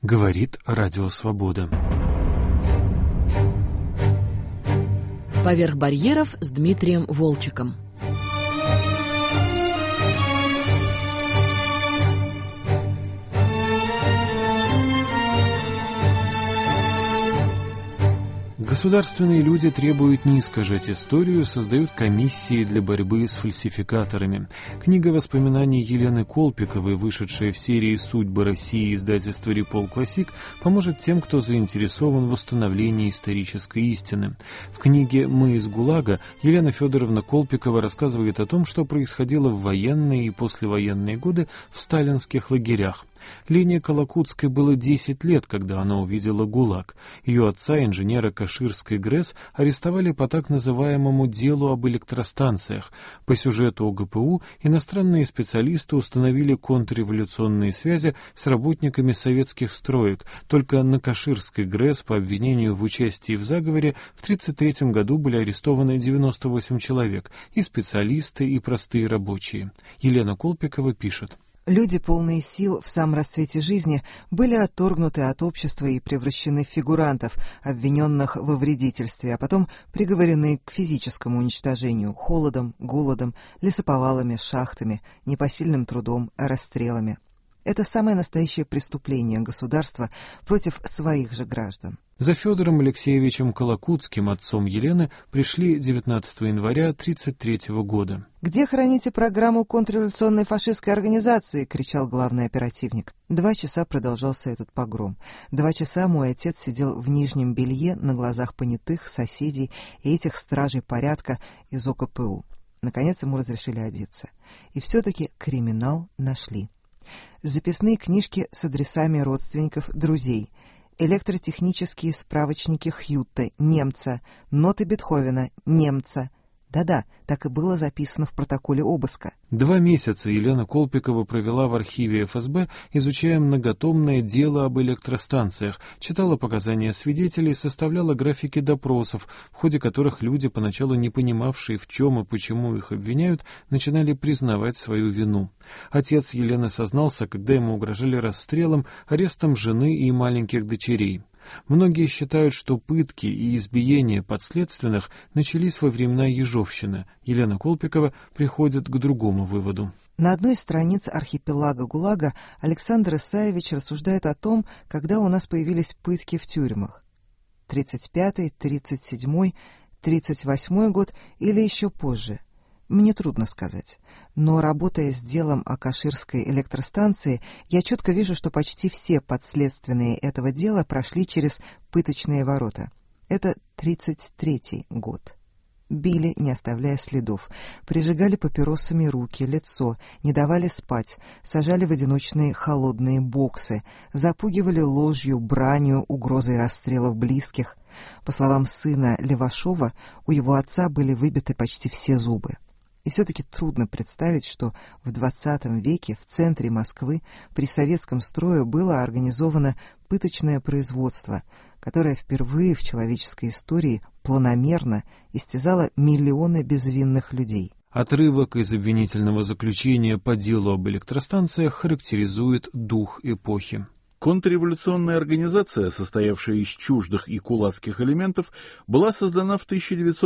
Говорит Радио Свобода. «Поверх барьеров» с Дмитрием Волчеком. Государственные люди требуют не искажать историю, создают комиссии для борьбы с фальсификаторами. Книга воспоминаний Елены Колпиковой, вышедшая в серии «Судьбы России» издательства «Репол Классик», поможет тем, кто заинтересован в восстановлении исторической истины. В книге «Мы из ГУЛАГа» Елена Федоровна Колпикова рассказывает о том, что происходило в военные и послевоенные годы в сталинских лагерях. Лене Колокутской было 10 лет, когда она увидела ГУЛАГ. Ее отца, инженера Каширской ГРЭС, арестовали по так называемому делу об электростанциях. По сюжету ОГПУ иностранные специалисты установили контрреволюционные связи с работниками советских строек. Только на Каширской ГРЭС по обвинению в участии в заговоре в 1933 году были арестованы 98 человек, и специалисты, и простые рабочие. Елена Колпикова пишет. Люди, полные сил в самом расцвете жизни, были отторгнуты от общества и превращены в фигурантов, обвиненных во вредительстве, а потом приговорены к физическому уничтожению холодом, голодом, лесоповалами, шахтами, непосильным трудом, расстрелами. Это самое настоящее преступление государства против своих же граждан. За Федором Алексеевичем Колокутским, отцом Елены, пришли 19 января 1933 года. «Где храните программу контрреволюционной фашистской организации?» — кричал главный оперативник. 2 часа продолжался этот погром. 2 часа мой отец сидел в нижнем белье на глазах понятых, соседей и этих стражей порядка из ОКПУ. Наконец ему разрешили одеться. И все-таки криминал нашли. Записные книжки с адресами родственников, друзей, электротехнические справочники Хьютта, немца, ноты Бетховена, немца. Да-да, так и было записано в протоколе обыска. 2 месяца Елена Колпикова провела в архиве ФСБ, изучая многотомное дело об электростанциях, читала показания свидетелей, составляла графики допросов, в ходе которых люди, поначалу не понимавшие, в чем и почему их обвиняют, начинали признавать свою вину. Отец Елены сознался, когда ему угрожали расстрелом, арестом жены и маленьких дочерей. Многие считают, что пытки и избиения подследственных начались во времена Ежовщины. Елена Колпикова приходит к другому выводу. На одной из страниц архипелага ГУЛАГа Александр Исаевич рассуждает о том, когда у нас появились пытки в тюрьмах. 35-й, 37-й, 38-й год или еще позже. Мне трудно сказать. Но, работая с делом о Каширской электростанции, я четко вижу, что почти все подследственные этого дела прошли через пыточные ворота. Это 33-й год. Били, не оставляя следов, прижигали папиросами руки, лицо, не давали спать, сажали в одиночные холодные боксы, запугивали ложью, бранью, угрозой расстрелов близких. По словам сына Левашова, у его отца были выбиты почти все зубы. И все-таки трудно представить, что в XX веке в центре Москвы при советском строе было организовано пыточное производство, которое впервые в человеческой истории планомерно истязало миллионы безвинных людей. Отрывок из обвинительного заключения по делу об электростанциях характеризует дух эпохи. Контрреволюционная организация, состоявшая из чуждых и кулацких элементов, была создана в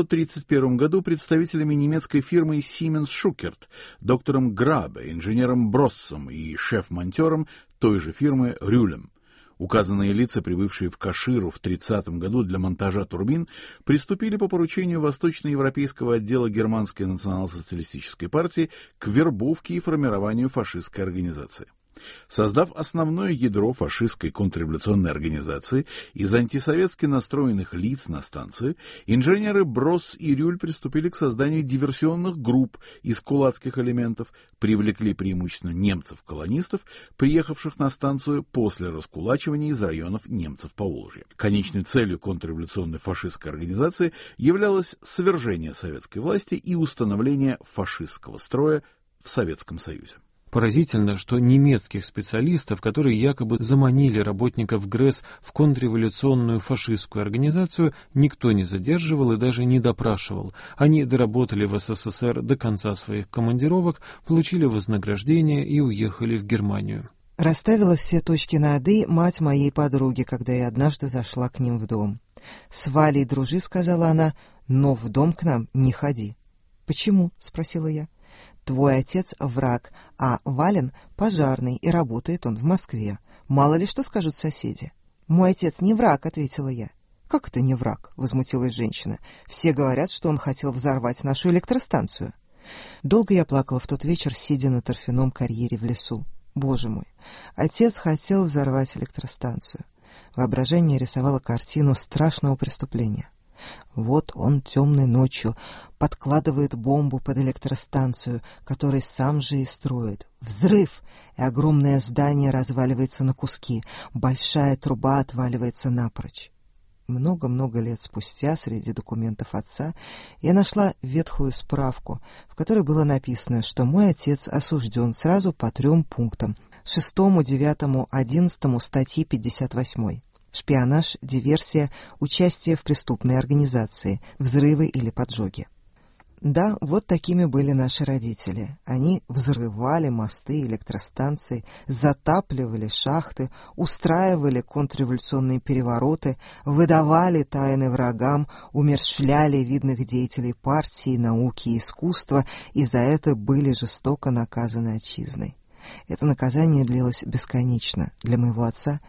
1931 году представителями немецкой фирмы Siemens Schuckert, доктором Грабе, инженером Броссом и шеф-монтером той же фирмы Рюлем. Указанные лица, прибывшие в Каширу в 1930 году для монтажа турбин, приступили по поручению Восточноевропейского отдела Германской национал-социалистической партии к вербовке и формированию фашистской организации. Создав основное ядро фашистской контрреволюционной организации из антисоветски настроенных лиц на станции, инженеры Бросс и Рюль приступили к созданию диверсионных групп из кулацких элементов, привлекли преимущественно немцев-колонистов, приехавших на станцию после раскулачивания из районов немцев Поволжья. Конечной целью контрреволюционной фашистской организации являлось свержение советской власти и установление фашистского строя в Советском Союзе. Поразительно, что немецких специалистов, которые якобы заманили работников ГРЭС в контрреволюционную фашистскую организацию, никто не задерживал и даже не допрашивал. Они доработали в СССР до конца своих командировок, получили вознаграждение и уехали в Германию. Расставила все точки над «и» мать моей подруги, когда я однажды зашла к ним в дом. «С Валей дружи», — сказала она, — «но в дом к нам не ходи». «Почему?» — спросила я. «Твой отец — враг, а Вален — пожарный, и работает он в Москве. Мало ли что скажут соседи». «Мой отец не враг», — ответила я. «Как это не враг?» — возмутилась женщина. «Все говорят, что он хотел взорвать нашу электростанцию». Долго я плакала в тот вечер, сидя на торфяном карьере в лесу. Боже мой, отец хотел взорвать электростанцию. Воображение рисовало картину страшного преступления. Вот он темной ночью подкладывает бомбу под электростанцию, которую сам же и строит. Взрыв, и огромное здание разваливается на куски, большая труба отваливается напрочь. Много-много лет спустя среди документов отца я нашла ветхую справку, в которой было написано, что мой отец осужден сразу по 3 пунктам: 6, 9, 11 статьи 58. Шпионаж, диверсия, участие в преступной организации, взрывы или поджоги. Да, вот такими были наши родители. Они взрывали мосты, электростанции, затапливали шахты, устраивали контрреволюционные перевороты, выдавали тайны врагам, умерщвляли видных деятелей партии, науки и искусства, и за это были жестоко наказаны отчизной. Это наказание длилось бесконечно. Для моего отца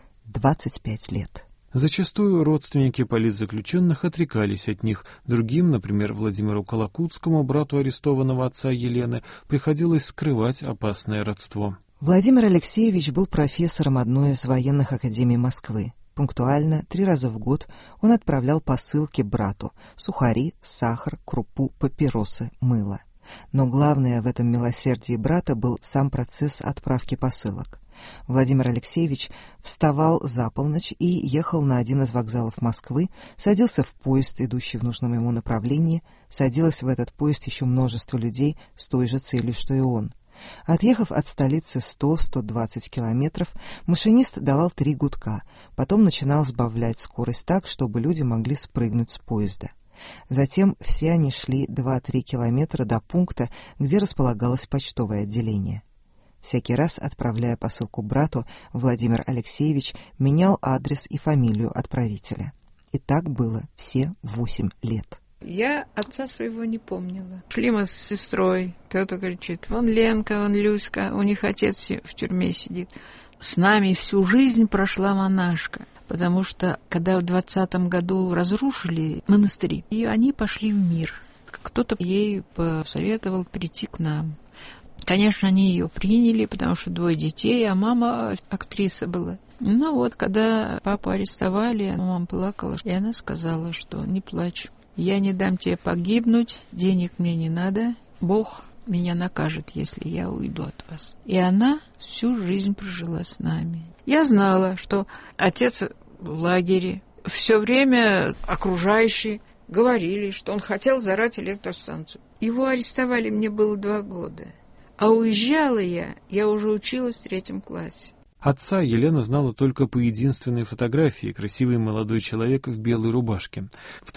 25 лет. Зачастую родственники политзаключенных отрекались от них. Другим, например, Владимиру Колокутскому, брату арестованного отца Елены, приходилось скрывать опасное родство. Владимир Алексеевич был профессором одной из военных академий Москвы. Пунктуально 3 раза в год он отправлял посылки брату: сухари, сахар, крупу, папиросы, мыло. Но главное в этом милосердии брата был сам процесс отправки посылок. Владимир Алексеевич вставал за полночь и ехал на один из вокзалов Москвы, садился в поезд, идущий в нужном ему направлении. Садилось в этот поезд еще множество людей с той же целью, что и он. Отъехав от столицы 100-120 километров, машинист давал 3 гудка, потом начинал сбавлять скорость так, чтобы люди могли спрыгнуть с поезда. Затем все они шли 2-3 километра до пункта, где располагалось почтовое отделение. Всякий раз, отправляя посылку брату, Владимир Алексеевич менял адрес и фамилию отправителя. И так было все 8 лет. Я отца своего не помнила. Шли мы с сестрой, кто-то кричит: вон Ленка, вон Люська, у них отец в тюрьме сидит. С нами всю жизнь прошла монашка, потому что, когда в 20-м году разрушили монастыри, и они пошли в мир, кто-то ей посоветовал прийти к нам. Конечно, они ее приняли, потому что 2 детей, а мама актриса была. Ну вот, когда папу арестовали, мама плакала, и она сказала, что не плачь. Я не дам тебе погибнуть, денег мне не надо, Бог меня накажет, если я уйду от вас. И она всю жизнь прожила с нами. Я знала, что отец в лагере, все время окружающие говорили, что он хотел взорвать электростанцию. Его арестовали, мне было 2 года. А уезжала я уже училась в 3 классе. Отца Елена знала только по единственной фотографии: красивый молодой человек в белой рубашке. В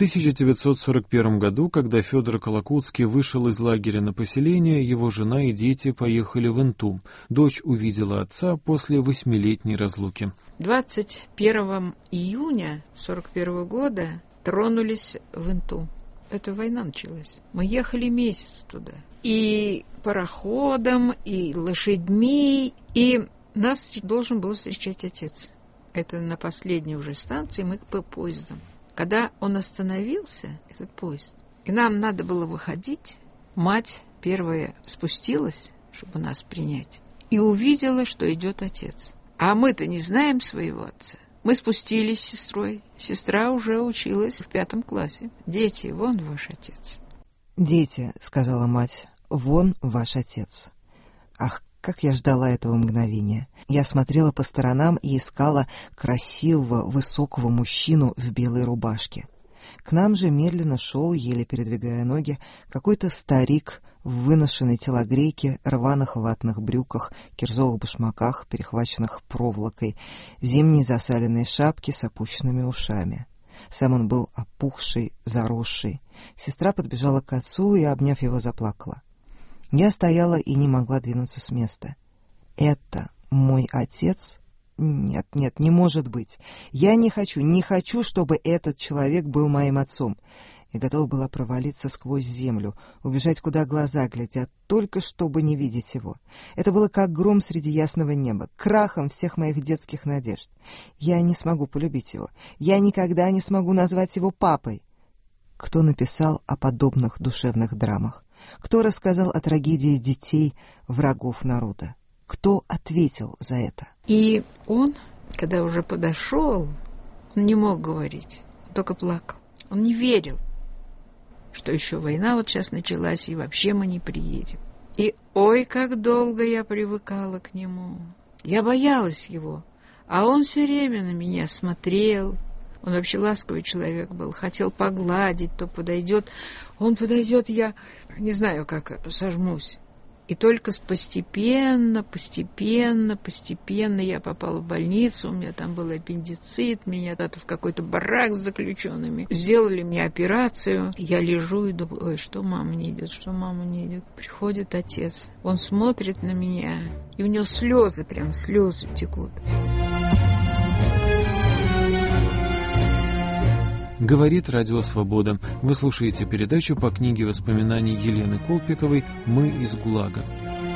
1941 году, когда Федор Колокутский вышел из лагеря на поселение, его жена и дети поехали в Инту. Дочь увидела отца после 8-летней разлуки. 21 июня 1941 года тронулись в Инту. Эта война началась. Мы ехали месяц туда. И пароходом, и лошадьми, и нас должен был встречать отец. Это на последней уже станции, мы по поездам. Когда он остановился, этот поезд, и нам надо было выходить, мать первая спустилась, чтобы нас принять, и увидела, что идет отец. А мы-то не знаем своего отца. Мы спустились с сестрой. Сестра уже училась в 5 классе. «Дети, вон ваш отец». «Дети», — сказала мать, — «вон ваш отец». Ах, как я ждала этого мгновения. Я смотрела по сторонам и искала красивого, высокого мужчину в белой рубашке. К нам же медленно шел, еле передвигая ноги, какой-то старик в выношенной телогрейке, рваных ватных брюках, кирзовых башмаках, перехваченных проволокой, зимней засаленной шапке с опущенными ушами. Сам он был опухший, заросший. Сестра подбежала к отцу и, обняв его, заплакала. Я стояла и не могла двинуться с места. Это Мой отец? Нет, не может быть. Я не хочу, чтобы этот человек был моим отцом. И готова была провалиться сквозь землю, убежать, куда глаза глядят, только чтобы не видеть его. Это было как гром среди ясного неба, крахом всех моих детских надежд. Я не смогу полюбить его. Я никогда не смогу назвать его папой. Кто написал о подобных душевных драмах? Кто рассказал о трагедии детей, врагов народа? Кто ответил за это? И он, когда уже подошел, он не мог говорить, только плакал. Он не верил, что еще война вот сейчас началась, и вообще мы не приедем. И ой, как долго я привыкала к нему. Я боялась его, а он все время на меня смотрел. Он вообще ласковый человек был, хотел погладить, то подойдет. Он подойдет, я не знаю, как сожмусь. И только постепенно я попала в больницу, у меня там был аппендицит, меня в какой-то барак с заключенными. Сделали мне операцию. Я лежу и думаю, ой, что мама не идет. Приходит отец, он смотрит на меня, и у него слезы текут. Говорит Радио Свобода. Вы слушаете передачу по книге воспоминаний Елены Колпиковой «Мы из ГУЛАГа».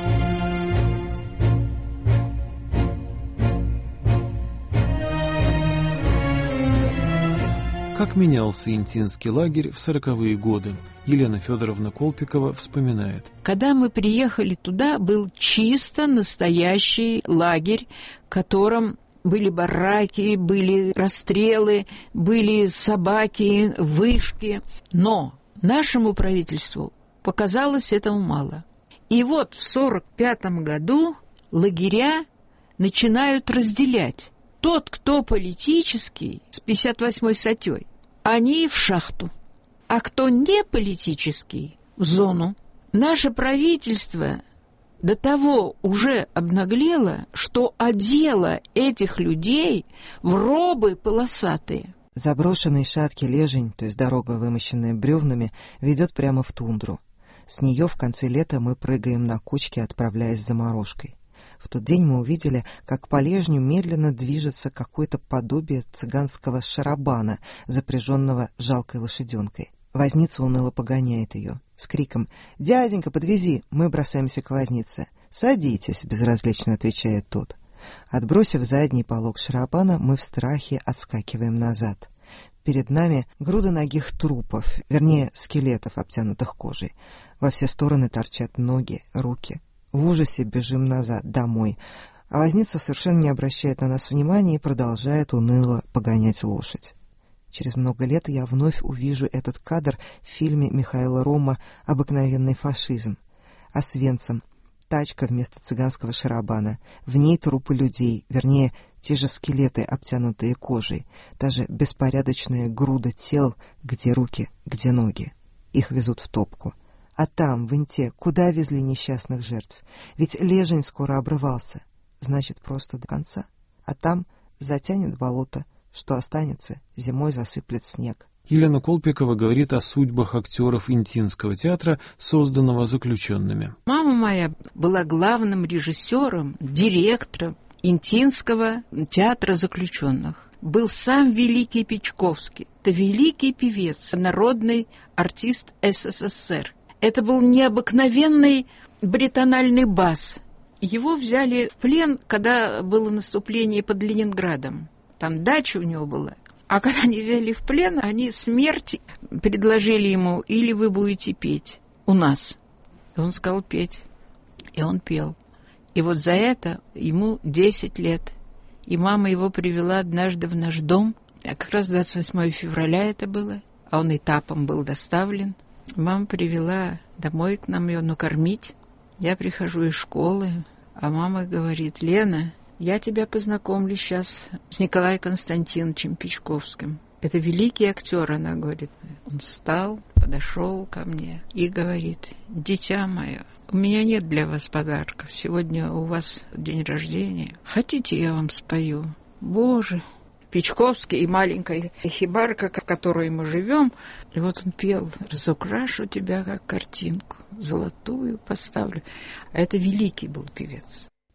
Как менялся Интинский лагерь в 40-е годы? Елена Федоровна Колпикова вспоминает. Когда мы приехали туда, был чисто настоящий лагерь, в котором были бараки, были расстрелы, были собаки, вышки. Но нашему правительству показалось этого мало. И вот в 1945 году лагеря начинают разделять. Тот, кто политический, с 58-й статьей, они в шахту. А кто не политический, в зону. Наше правительство до того уже обнаглело, что одело этих людей в робы полосатые. Заброшенный шаткий Лежень, то есть дорога, вымощенная бревнами, ведет прямо в тундру. С нее в конце лета мы прыгаем на кочке, отправляясь за морожкой. В тот день мы увидели, как по Лежню медленно движется какое-то подобие цыганского шарабана, запряженного жалкой лошаденкой. Возница уныло погоняет ее. С криком «Дяденька, подвези!» мы бросаемся к вознице. «Садитесь!» — безразлично отвечает тот. Отбросив задний полог шарабана, мы в страхе отскакиваем назад. Перед нами груда нагих трупов, вернее, скелетов, обтянутых кожей. Во все стороны торчат ноги, руки. В ужасе бежим назад, домой. А возница совершенно не обращает на нас внимания и продолжает уныло погонять лошадь. Через много лет я вновь увижу этот кадр в фильме Михаила Рома «Обыкновенный фашизм». Освенцим. Тачка вместо цыганского шарабана. В ней трупы людей, вернее, те же скелеты, обтянутые кожей. Та же беспорядочная груда тел, где руки, где ноги. Их везут в топку. А там, в Инте, куда везли несчастных жертв? Ведь Лежень скоро обрывался. Значит, просто до конца. А там затянет болото. Что останется, зимой засыплет снег. Елена Колпикова говорит о судьбах актеров Интинского театра, созданного заключенными. Мама моя была главным режиссером, директором Интинского театра заключенных. Был сам великий Печковский. Это великий певец, народный артист СССР. Это был необыкновенный баритональный бас. Его взяли в плен, когда было наступление под Ленинградом. Там дача у него была. А когда они взяли в плен, они смерть предложили ему, или вы будете петь у нас. И он сказал петь. И он пел. И вот за это ему 10 лет. И мама его привела однажды в наш дом. А как раз 28 февраля это было. А он этапом был доставлен. Мама привела домой к нам ее накормить. Я прихожу из школы, а мама говорит: «Лена, я тебя познакомлю сейчас с Николаем Константиновичем Печковским. Это великий актер», она говорит. Он встал, подошел ко мне и говорит: «Дитя мое, у меня нет для вас подарков. Сегодня у вас день рождения. Хотите, я вам спою?» Боже! Печковский и маленькая хибарка, в которой мы живем. И вот он пел: «Разукрашу тебя, как картинку, золотую поставлю». А это великий был певец.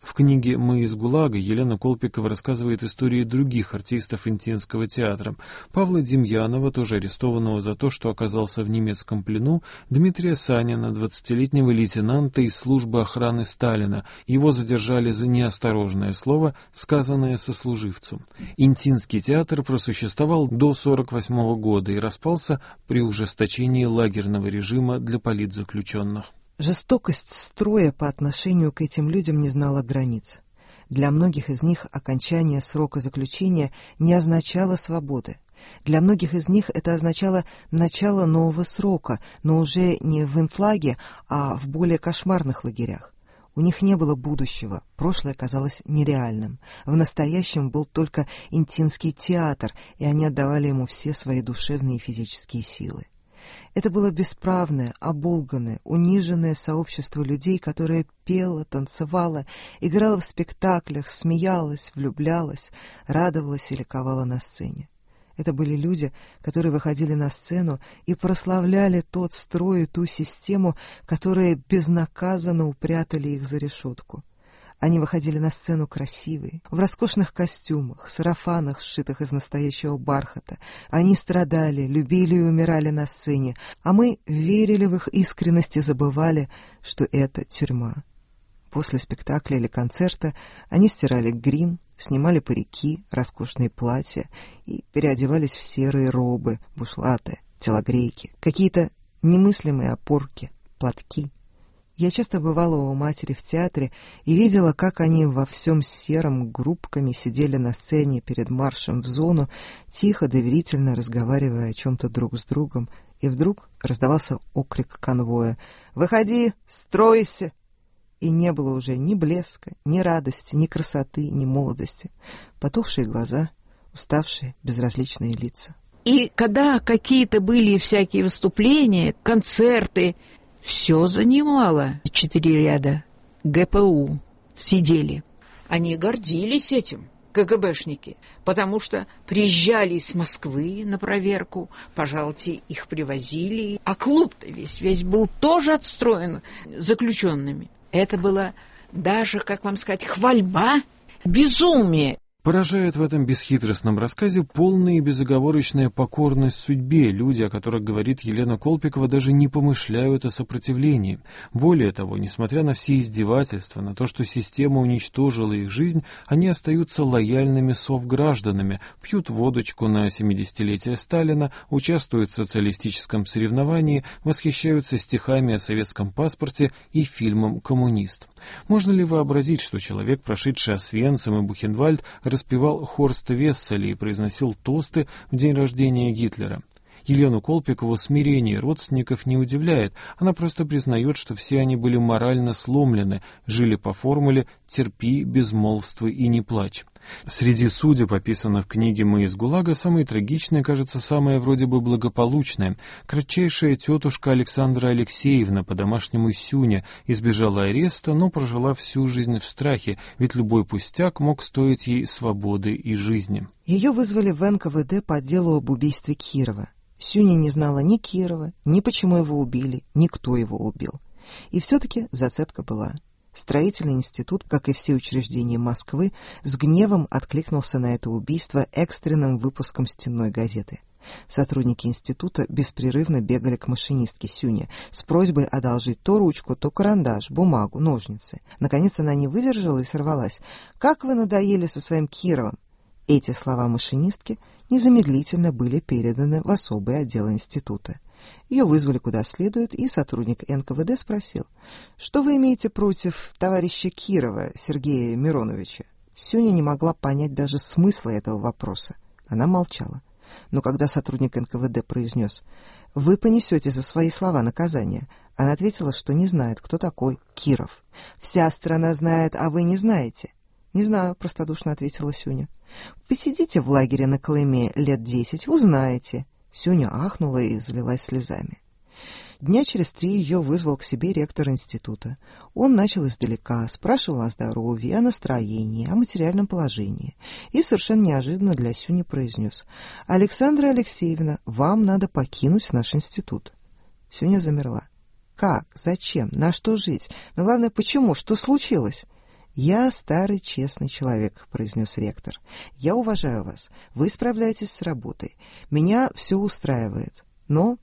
В книге «Мы из ГУЛАГа» Елена Колпикова рассказывает истории других артистов Интинского театра. Павла Демьянова, тоже арестованного за то, что оказался в немецком плену, Дмитрия Санина, 20-летнего лейтенанта из службы охраны Сталина. Его задержали за неосторожное слово, сказанное сослуживцу. Интинский театр просуществовал до 1948 года и распался при ужесточении лагерного режима для политзаключенных. Жестокость строя по отношению к этим людям не знала границ. Для многих из них окончание срока заключения не означало свободы. Для многих из них это означало начало нового срока, но уже не в инфлаге, а в более кошмарных лагерях. У них не было будущего, прошлое казалось нереальным. В настоящем был только Интинский театр, и они отдавали ему все свои душевные и физические силы. Это было бесправное, оболганное, униженное сообщество людей, которое пело, танцевало, играло в спектаклях, смеялось, влюблялось, радовалось и ликовало на сцене. Это были люди, которые выходили на сцену и прославляли тот строй и ту систему, которые безнаказанно упрятали их за решетку. Они выходили на сцену красивые, в роскошных костюмах, сарафанах, сшитых из настоящего бархата. Они страдали, любили и умирали на сцене, а мы верили в их искренность и забывали, что это тюрьма. После спектакля или концерта они стирали грим, снимали парики, роскошные платья и переодевались в серые робы, бушлаты, телогрейки, какие-то немыслимые опорки, платки. Я часто бывала у матери в театре и видела, как они во всем сером группками сидели на сцене перед маршем в зону, тихо, доверительно разговаривая о чем-то друг с другом, и вдруг раздавался окрик конвоя: «Выходи, стройся!» И не было уже ни блеска, ни радости, ни красоты, ни молодости. Потухшие глаза, уставшие, безразличные лица. И когда какие-то были всякие выступления, концерты, все занимало 4 ряда. ГПУ сидели. Они гордились этим, КГБшники, потому что приезжали из Москвы на проверку, пожалуйте, их привозили. А клуб-то весь был тоже отстроен заключенными. Это было даже, как вам сказать, хвальба, безумие. Поражает в этом бесхитростном рассказе полная и безоговорочная покорность судьбе. Люди, о которых говорит Елена Колпикова, даже не помышляют о сопротивлении. Более того, несмотря на все издевательства, на то, что система уничтожила их жизнь, они остаются лояльными совгражданами, пьют водочку на 70-летие Сталина, участвуют в социалистическом соревновании, восхищаются стихами о советском паспорте и фильмом «Коммунист». Можно ли вообразить, что человек, прошедший Освенцим и Бухенвальд, распевал Хорста Весселя и произносил тосты в день рождения Гитлера? Елену Колпикову смирение родственников не удивляет, она просто признает, что все они были морально сломлены, жили по формуле «терпи, безмолвствуй и не плачь». Среди судеб, описанных в книге «Мы из ГУЛАГа», самой трагичной кажется самая вроде бы благополучная. Кратчайшая тетушка Александра Алексеевна, по-домашнему Сюня, избежала ареста, но прожила всю жизнь в страхе, ведь любой пустяк мог стоить ей свободы и жизни. Ее вызвали в НКВД по делу об убийстве Кирова. Сюня не знала ни Кирова, ни почему его убили, ни кто его убил. И все-таки зацепка была. Строительный институт, как и все учреждения Москвы, с гневом откликнулся на это убийство экстренным выпуском стенной газеты. Сотрудники института беспрерывно бегали к машинистке Сюне с просьбой одолжить то ручку, то карандаш, бумагу, ножницы. Наконец она не выдержала и сорвалась. «Как вы надоели со своим Кировым!» Эти слова машинистки незамедлительно были переданы в особый отдел института. Ее вызвали куда следует, и сотрудник НКВД спросил: «Что вы имеете против товарища Кирова Сергея Мироновича?» Сюня не могла понять даже смысла этого вопроса. Она молчала. Но когда сотрудник НКВД произнес: «Вы понесете за свои слова наказание», она ответила, что не знает, кто такой Киров. «Вся страна знает, а вы не знаете». «Не знаю», — простодушно ответила Сюня. «Посидите в лагере на Колыме лет 10, узнаете». Сюня ахнула и залилась слезами. Дня через 3 ее вызвал к себе ректор института. Он начал издалека, спрашивал о здоровье, о настроении, о материальном положении. И совершенно неожиданно для Сюни произнес: «Александра Алексеевна, вам надо покинуть наш институт». Сюня замерла. «Как? Зачем? На что жить? Но главное, почему? Что случилось?» «Я старый честный человек», — произнес ректор. «Я уважаю вас. Вы справляетесь с работой. Меня все устраивает. Но...»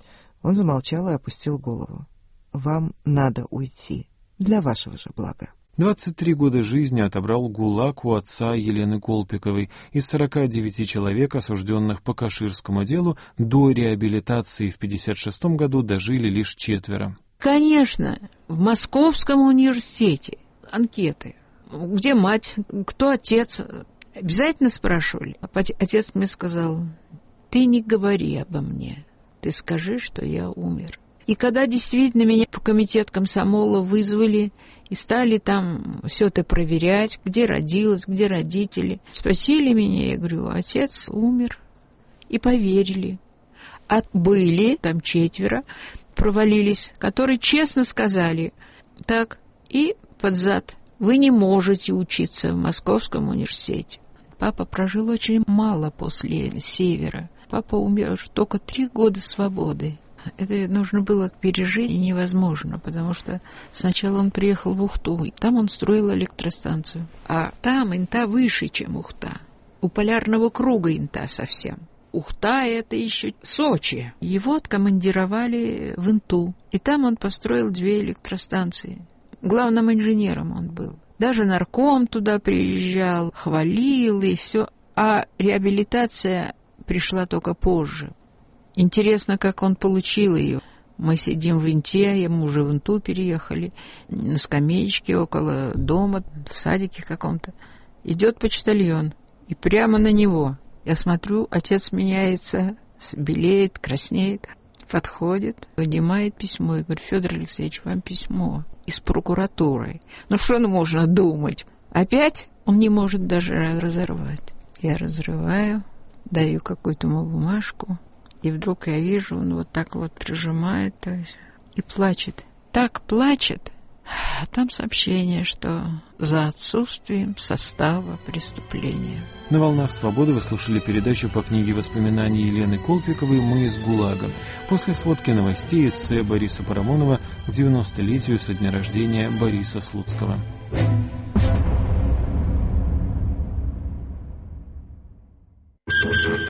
Он замолчал и опустил голову. «Вам надо уйти. Для вашего же блага». 23 года жизни отобрал ГУЛАГ у отца Елены Колпиковой. Из 49 человек, осужденных по Каширскому делу, до реабилитации в 1956 году дожили лишь 4. Конечно, в Московском университете анкеты. Где мать, кто отец? Обязательно спрашивали. Отец мне сказал: ты не говори обо мне, ты скажи, что я умер. И когда действительно меня по комитет комсомола вызвали и стали там все это проверять, где родилась, где родители, спросили меня, я говорю: отец умер. И поверили. А были там 4, провалились, которые честно сказали: так, и под зад, вы не можете учиться в Московском университете. Папа прожил очень мало после Севера. Папа умер только 3 года свободы. Это нужно было пережить, и невозможно, потому что сначала он приехал в Ухту, и там он строил электростанцию. А там Инта выше, чем Ухта. У полярного круга Инта совсем. Ухта — это еще Сочи. Его откомандировали в Инту, и там он построил 2 электростанции. Главным инженером он был. Даже нарком туда приезжал, хвалил и все. А реабилитация пришла только позже. Интересно, как он получил ее. Мы сидим в Инте, мы уже в Инту переехали, на скамеечке около дома, в садике каком-то. Идет почтальон, и прямо на него. Я смотрю, отец меняется, белеет, краснеет. Подходит, вынимает письмо. Я говорю: Федор Алексеевич, вам письмо из прокуратуры. Ну что можно думать? Опять он не может даже разорвать. Я разрываю, даю какую-то бумажку. И вдруг я вижу, он вот так вот прижимает, то есть, и плачет. Так плачет. А там сообщение, что за отсутствием состава преступления. На «Волнах Свободы» вы слушали передачу по книге воспоминаний Елены Колпиковой «Мы из ГУЛАГа». После сводки новостей эссе Бориса Парамонова к 90-летию со дня рождения Бориса Слуцкого.